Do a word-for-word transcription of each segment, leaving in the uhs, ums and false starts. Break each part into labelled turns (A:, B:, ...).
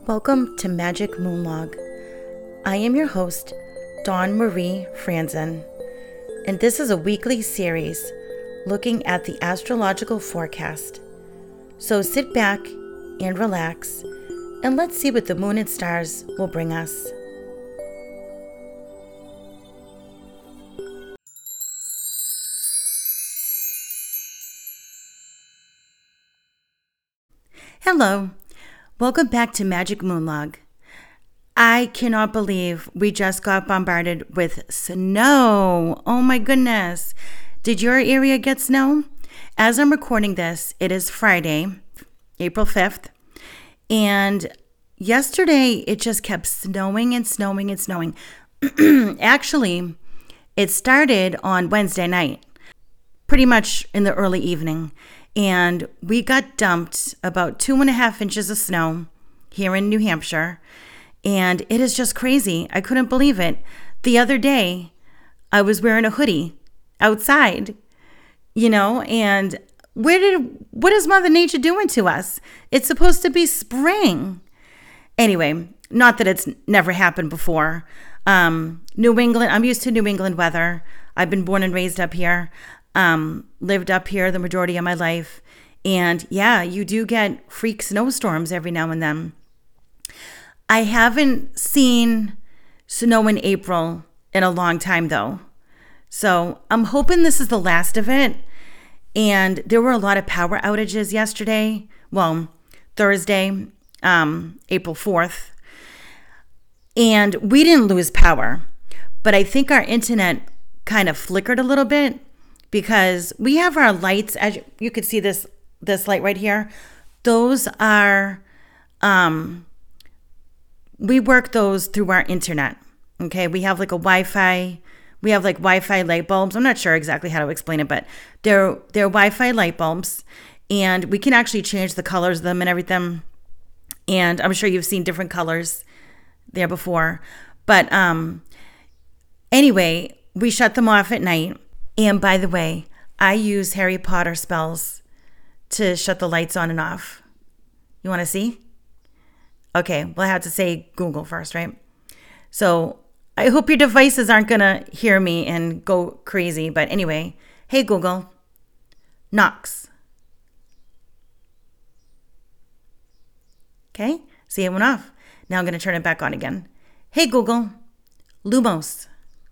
A: Welcome to Magic Moonlog. I am your host, Dawn Marie Franzen, and this is a weekly series looking at the astrological forecast. So sit back and relax, and let's see what the moon and stars will bring us. Hello. Welcome back to Magic Moonlog. I cannot believe we just got bombarded with snow. Oh my goodness. Did your area get snow? As I'm recording this, it is Friday, April fifth. And yesterday, it just kept snowing and snowing and snowing. Actually, it started on Wednesday night, pretty much in the early evening. And we got dumped about two and a half inches of snow here in New Hampshire. And it is just crazy. I couldn't believe it. The other day, I was wearing a hoodie outside, you know, and where did, what is Mother Nature doing to us? It's supposed to be spring. Anyway, not that it's never happened before. Um, New England, I'm used to New England weather. I've been born and raised up here. Um, lived up here the majority of my life. And yeah, you do get freak snowstorms every now and then. I haven't seen snow in April in a long time though. So I'm hoping this is the last of it. And there were a lot of power outages yesterday. Well, Thursday, um, April fourth. And we didn't lose power, but I think our internet kind of flickered a little bit. Because we have our lights, as you, you could see this this light right here. Those are, um, we work those through our internet. Okay, we have like a Wi-Fi. We have like Wi-Fi light bulbs. I'm not sure exactly how to explain it, but they're they're Wi-Fi light bulbs, and we can actually change the colors of them and everything. And I'm sure you've seen different colors there before. But um, anyway, we shut them off at night. And by the way, I use Harry Potter spells to shut the lights on and off. You want to see? Okay, well, I have to say Google first, right? So I hope your devices aren't going to hear me and go crazy. But anyway, hey, Google, Nox. Okay, see, it went off. Now I'm going to turn it back on again. Hey, Google, Lumos.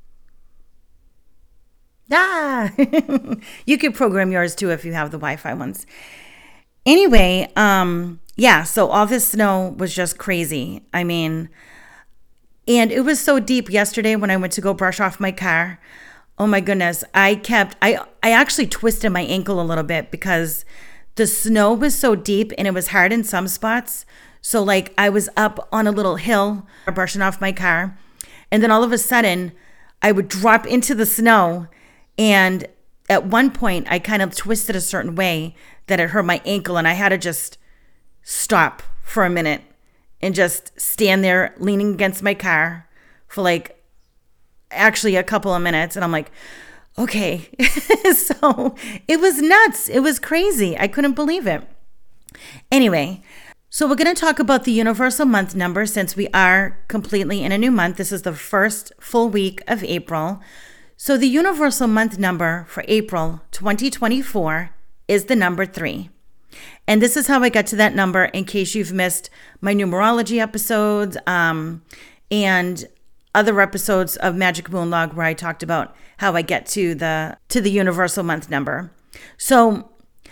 A: Ah, you could program yours too if you have the Wi-Fi ones. Anyway, um, yeah, so all this snow was just crazy. I mean, and it was so deep yesterday when I went to go brush off my car. Oh my goodness, I kept, I, I actually twisted my ankle a little bit because the snow was so deep and it was hard in some spots. So like I was up on a little hill brushing off my car, and then all of a sudden I would drop into the snow. And at one point, I kind of twisted a certain way that it hurt my ankle, and I had to just stop for a minute and just stand there leaning against my car for like actually a couple of minutes. And I'm like, okay. So it was nuts. It was crazy. I couldn't believe it. Anyway, so we're going to talk about the universal month number since we are completely in a new month. This is the first full week of April. So the universal month number for April twenty twenty-four is the number three. And this is how I got to that number in case you've missed my numerology episodes um, and other episodes of Magic Moonlog where I talked about how I get to the to the universal month number. So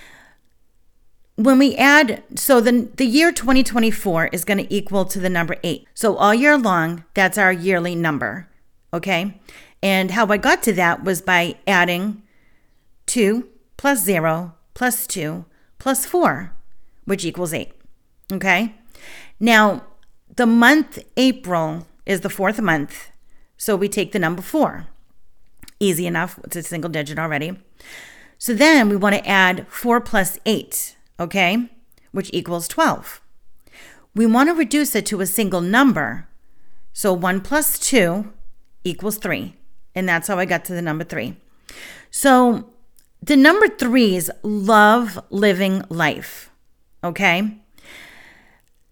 A: when we add, so the, the year twenty twenty-four is going to equal to the number eight. So all year long, that's our yearly number, okay? And how I got to that was by adding two plus zero plus two plus four, which equals eight. Okay? Now, the month April is the fourth month, so we take the number four. Easy enough. It's a single digit already. So then we want to add four plus eight, okay, which equals twelve. We want to reduce it to a single number. So one plus two equals three. And that's how I got to the number three. So the number threes love living life, okay?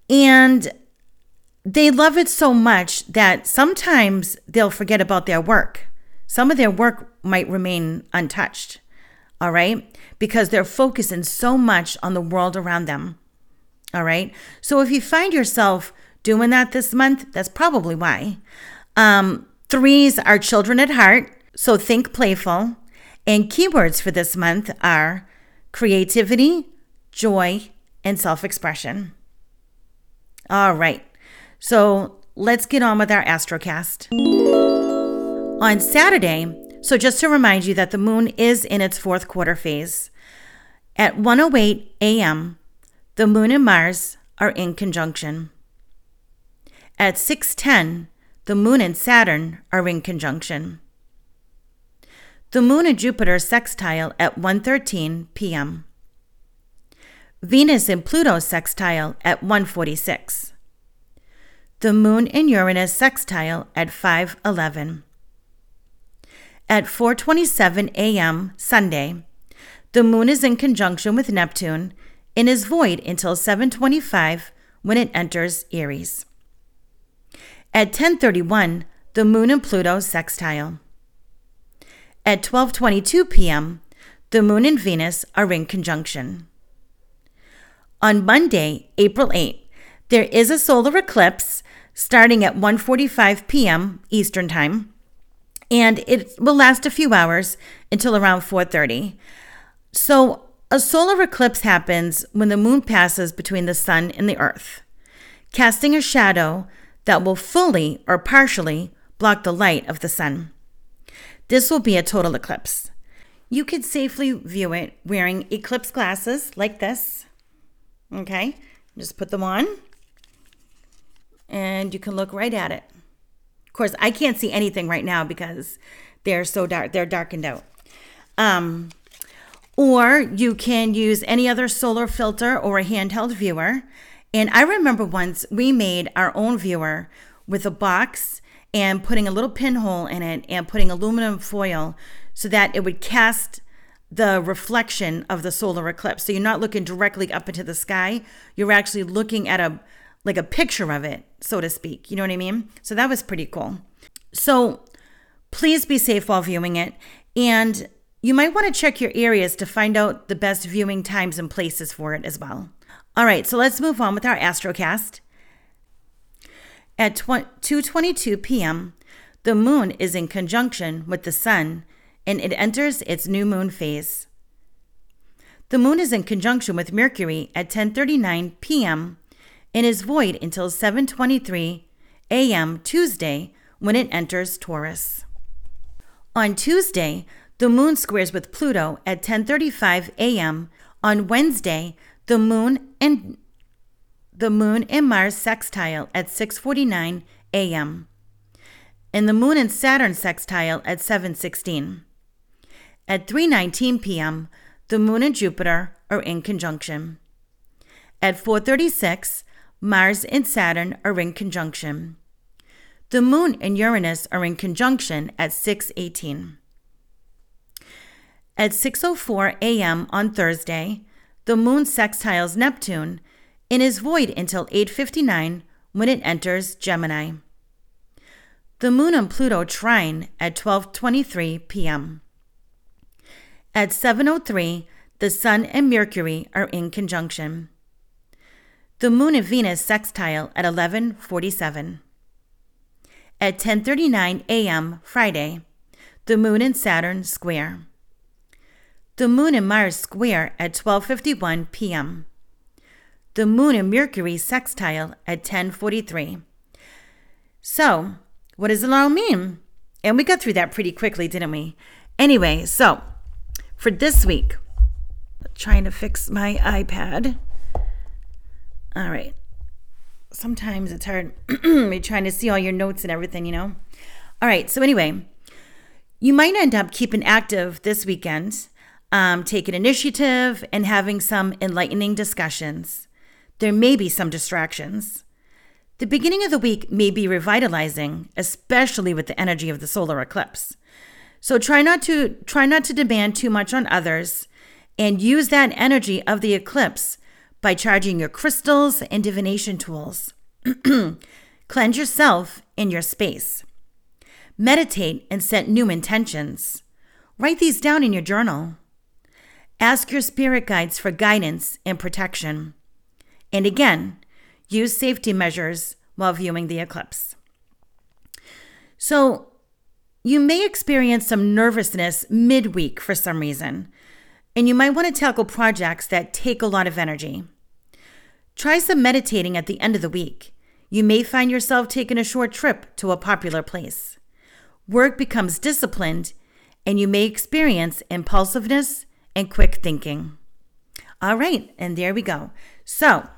A: And they love it so much that sometimes they'll forget about their work. Some of their work might remain untouched, all right? Because they're focusing so much on the world around them, all right? So if you find yourself doing that this month, that's probably why. Um, threes are children at heart, so think playful. And keywords for this month are creativity, joy, and self-expression. All right. So let's get on with our Astrocast. On Saturday, so just to remind you that the moon is in its fourth quarter phase. At one oh eight a.m., the moon and Mars are in conjunction. At six ten, the moon and Saturn are in conjunction. The moon and Jupiter sextile at one thirteen p.m. Venus and Pluto sextile at one forty-six. The moon and Uranus sextile at five eleven. At four twenty-seven a.m. Sunday, the moon is in conjunction with Neptune and is void until seven twenty-five when it enters Aries. At ten thirty-one, the moon and Pluto sextile. At twelve twenty-two p.m., the moon and Venus are in conjunction. On Monday, April eighth, there is a solar eclipse starting at one forty-five p.m. Eastern Time, and it will last a few hours until around four thirty. So a solar eclipse happens when the moon passes between the sun and the earth, casting a shadow that will fully or partially block the light of the sun. This will be a total eclipse. You could safely view it wearing eclipse glasses like this. Okay, just put them on and you can look right at it. Of course, I can't see anything right now because they're so dark, they're darkened out. Um, or you can use any other solar filter or a handheld viewer. And I remember once we made our own viewer with a box and putting a little pinhole in it and putting aluminum foil so that it would cast the reflection of the solar eclipse. So you're not looking directly up into the sky. You're actually looking at a like a picture of it, so to speak. You know what I mean? So that was pretty cool. So please be safe while viewing it. And you might want to check your areas to find out the best viewing times and places for it as well. All right, so let's move on with our Astrocast. At two twenty-two p.m., the moon is in conjunction with the sun and it enters its new moon phase. The moon is in conjunction with Mercury at ten thirty-nine p.m. and is void until seven twenty-three a.m. Tuesday when it enters Taurus. On Tuesday, the moon squares with Pluto at ten thirty-five a.m. On Wednesday, the moon and the moon and Mars sextile at six forty-nine a.m. and the moon and Saturn sextile at seven sixteen. At three nineteen p.m., the moon and Jupiter are in conjunction. At four thirty-six, Mars and Saturn are in conjunction. The moon and Uranus are in conjunction at six eighteen. At six oh four a.m. on Thursday, the moon sextiles Neptune and is void until eight fifty-nine when it enters Gemini. The moon and Pluto trine at twelve twenty-three p.m. At seven oh three, the sun and Mercury are in conjunction. The moon and Venus sextile at eleven forty-seven. At ten thirty-nine a.m. Friday, the moon and Saturn square. The moon and Mars square at twelve fifty-one p.m. The moon and Mercury sextile at ten forty-three. So, what does it all mean? And we got through that pretty quickly, didn't we? Anyway, so for this week, trying to fix my iPad. All right. Sometimes it's hard you're trying to see all your notes and everything, you know? All right. So anyway, you might end up keeping active this weekend, um, taking initiative and having some enlightening discussions. There may be some distractions. The beginning of the week may be revitalizing, especially with the energy of the solar eclipse. So try not to try not to demand too much on others and use that energy of the eclipse by charging your crystals and divination tools. Cleanse yourself in your space. Meditate and set new intentions. Write these down in your journal. Ask your spirit guides for guidance and protection. And again, use safety measures while viewing the eclipse. So, you may experience some nervousness midweek for some reason, and you might want to tackle projects that take a lot of energy. Try some meditating at the end of the week. You may find yourself taking a short trip to a popular place. Work becomes disciplined, and you may experience impulsiveness and quick thinking. All right, and there we go. So,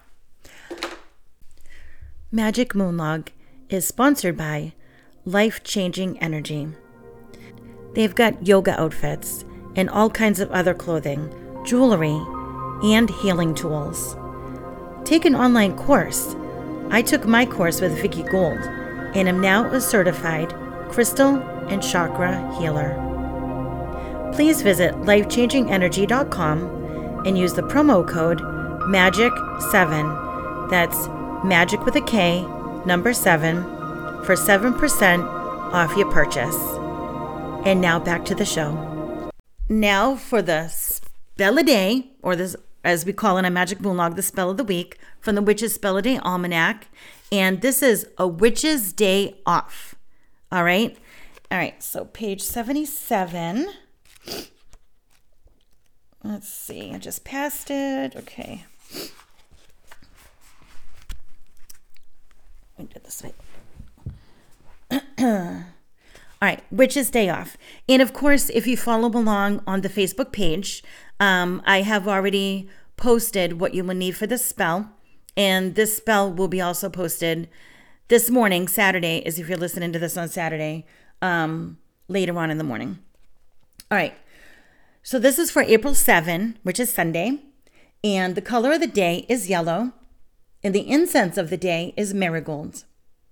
A: Magic Moonlog is sponsored by Life Changing Energy. They've got yoga outfits and all kinds of other clothing, jewelry, and healing tools. Take an online course. I took my course with Vicky Gold and am now a certified crystal and chakra healer. Please visit life changing energy dot com and use the promo code magic seven. That's magic with a K, number seven, for seven percent off your purchase. And now back to the show. Now for the spell a day, or this, as we call it on Magic Moonlog, the spell of the week from the Witch's Spell a Day Almanac. And this is a Witch's Day Off. All right. All right. So page seventy-seven. Let's see. I just passed it. Okay. We did this way. All right, Witch's Day Off. And of course, if you follow along on the Facebook page, um, I have already posted what you will need for this spell. And this spell will be also posted this morning, Saturday, as if you're listening to this on Saturday, um, later on in the morning. All right, so this is for April seventh, which is Sunday. And the color of the day is yellow. And the incense of the day is marigold.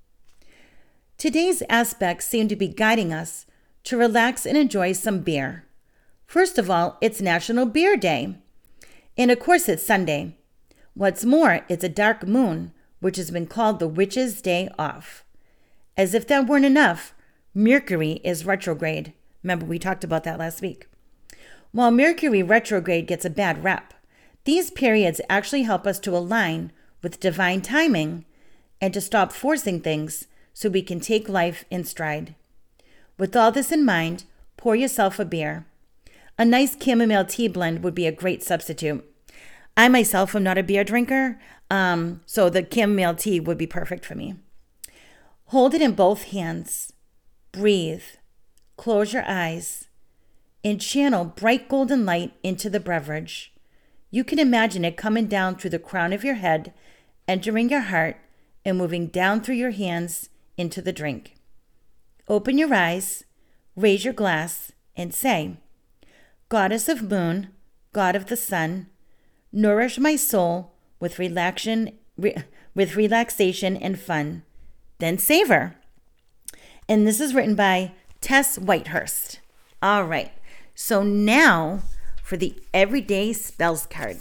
A: Today's aspects seem to be guiding us to relax and enjoy some beer. First of all, it's National Beer Day. And of course, it's Sunday. What's more, it's a dark moon, which has been called the Witch's Day Off. As if that weren't enough, Mercury is retrograde. Remember, we talked about that last week. While Mercury retrograde gets a bad rep, these periods actually help us to align with divine timing and to stop forcing things so we can take life in stride. With all this in mind, pour yourself a beer. A nice chamomile tea blend would be a great substitute. I myself am not a beer drinker, um, so the chamomile tea would be perfect for me. Hold it in both hands. Breathe. Close your eyes. And channel bright golden light into the beverage. You can imagine it coming down through the crown of your head, entering your heart, and moving down through your hands into the drink. Open your eyes, raise your glass, and say, Goddess of Moon, God of the Sun, nourish my soul with relaxation, re- with relaxation and fun. Then savor. And this is written by Tess Whitehurst. All right. So now for the Everyday Spells card.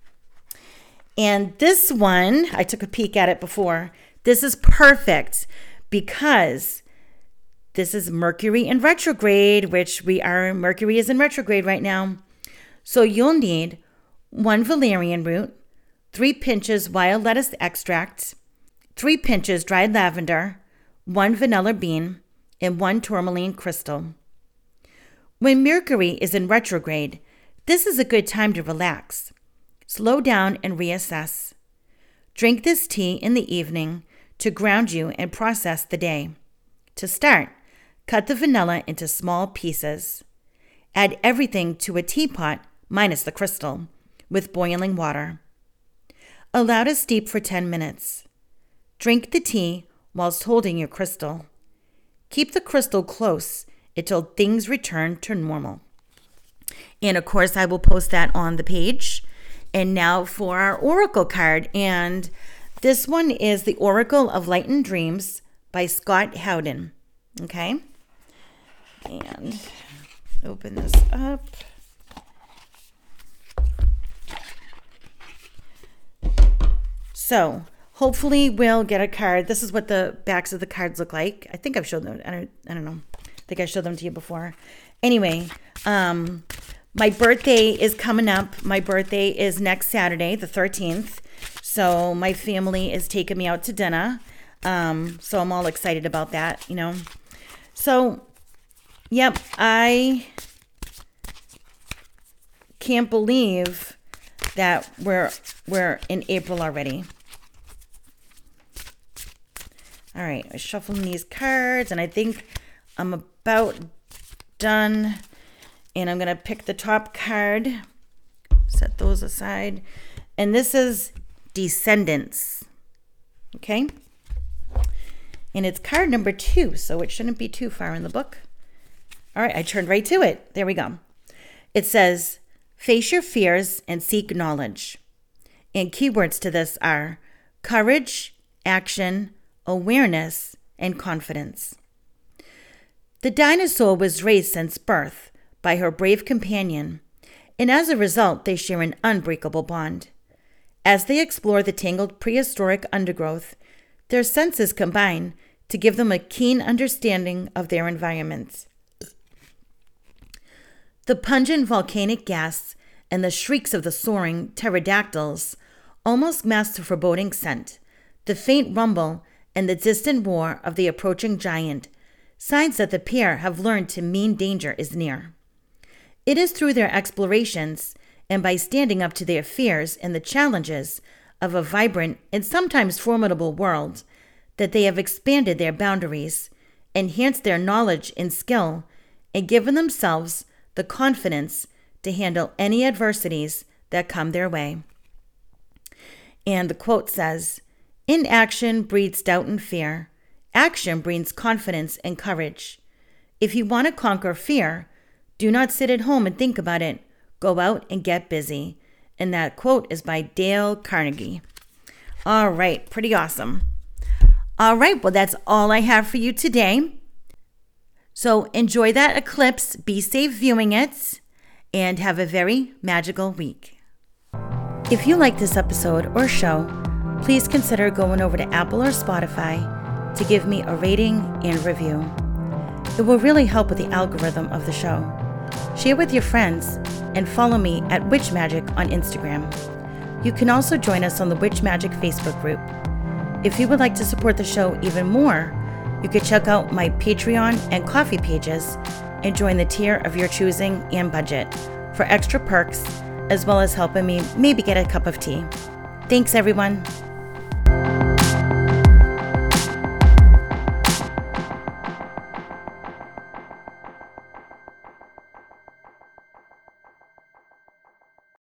A: And this one, I took a peek at it before. This is perfect because this is Mercury in retrograde, which we are, Mercury is in retrograde right now. So you'll need one valerian root, three pinches wild lettuce extract, three pinches dried lavender, one vanilla bean, and one tourmaline crystal. When Mercury is in retrograde, this is a good time to relax, slow down, and reassess. Drink this tea in the evening to ground you and process the day. To start, cut the vanilla into small pieces. Add everything to a teapot, minus the crystal, with boiling water. Allow to steep for ten minutes. Drink the tea whilst holding your crystal. Keep the crystal close until things return to normal. And of course, I will post that on the page. And now for our Oracle card. And this one is the Oracle of Light and Dreams by Scott Howden. Okay. And open this up. So hopefully we'll get a card. This is what the backs of the cards look like. I think I've showed them. I don't, I don't know. I think I showed them to you before. Anyway, um, my birthday is coming up. My birthday is next Saturday, the thirteenth. So my family is taking me out to dinner. Um, so I'm all excited about that, you know. So, yep, I can't believe that we're we're in April already. All right, I'm shuffling these cards, and I think I'm about done. And I'm going to pick the top card, set those aside. And this is Descendants, okay? And it's card number two, so it shouldn't be too far in the book. All right, I turned right to it. There we go. It says, face your fears and seek knowledge. And keywords to this are courage, action, awareness, and confidence. The dinosaur was raised since birth by her brave companion, and as a result, they share an unbreakable bond. As they explore the tangled prehistoric undergrowth, their senses combine to give them a keen understanding of their environment. The pungent volcanic gas and the shrieks of the soaring pterodactyls almost mask the foreboding scent, the faint rumble and the distant roar of the approaching giant, signs that the pair have learned to mean danger is near. It is through their explorations and by standing up to their fears and the challenges of a vibrant and sometimes formidable world that they have expanded their boundaries, enhanced their knowledge and skill, and given themselves the confidence to handle any adversities that come their way. And the quote says, inaction breeds doubt and fear. Action brings confidence and courage. If you want to conquer fear, do not sit at home and think about it. Go out and get busy. And that quote is by Dale Carnegie. All right, pretty awesome. All right, well, that's all I have for you today. So enjoy that eclipse, be safe viewing it, and have a very magical week. If you like this episode or show, please consider going over to Apple or Spotify to give me a rating and review. It will really help with the algorithm of the show. Share with your friends and follow me at Witch Magic on Instagram. You can also join us on the Witch Magic Facebook group. If you would like to support the show even more, you could check out my Patreon and Ko-fi pages and join the tier of your choosing and budget for extra perks, as well as helping me maybe get a cup of tea. Thanks, everyone.